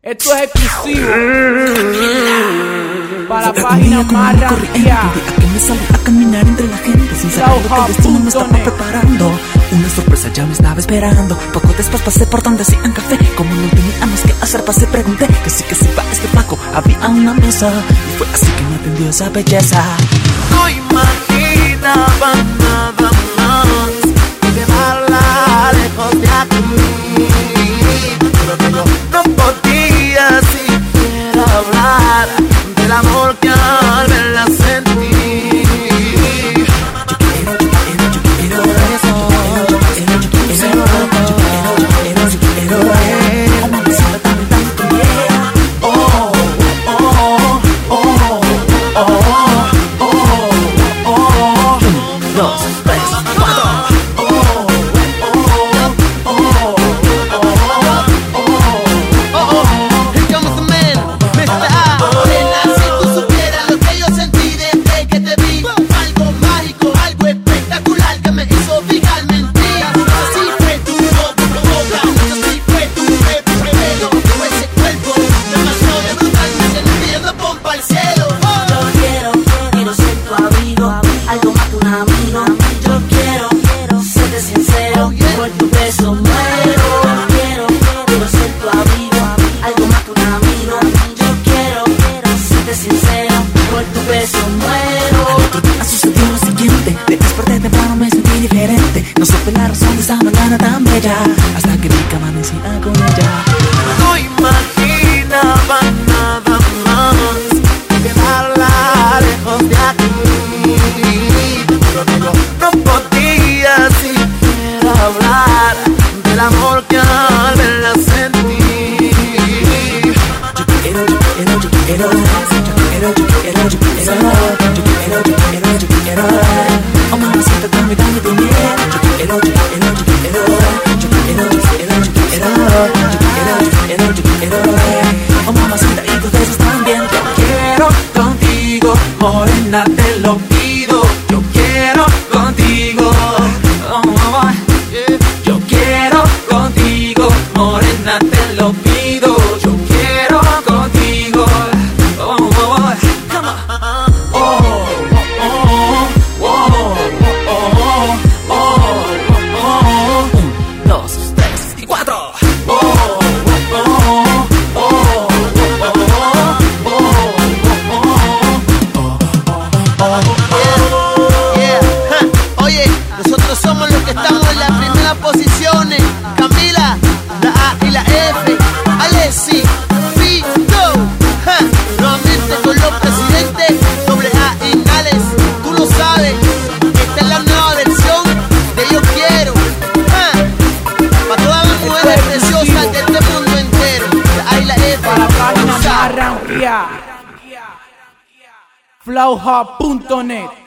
Esto es exclusivo para la página más ranqueada. A que me salí a caminar entre la gente sin saber lo que el destino me estaba preparando. Una sorpresa ya me estaba esperando. Poco después pasé por donde hacían café. Como no teníamos que hacer, pasé, pregunté que sí va este Paco. Había una mesa y fue así que me atendió esa belleza. No imaginaba nada más que llevarla lejos de aquí, pero que yo no podía siquiera hablar del amor que al verla sentí. No supe la razón de esa mañana tan bella hasta que vi que amanecía con ella. No imaginaba nada más que llevarla lejos de aquí, pero que yo no podía siquiera hablar del amor que al verla sentí. Yo quiero oh mamacita, dame tu miel. Yo quiero oh mamacita, y tus besos también. Yo quiero contigo, morena, te lo pido. Yo quiero contigo, oh, yo quiero contigo, morena, te lo pido. Yo quiero contigo, oh, come on. Nosotros somos los que estamos en las primeras posiciones. Camila, la A y la F, Alessi, Vito, nuevamente con los presidentes, doble A y Gales. Tú lo sabes, esta es la nueva versión de Yo Quiero, para todas las mujeres preciosas de este mundo entero. La A y la F, para la página más ranqueada, flowhub.net.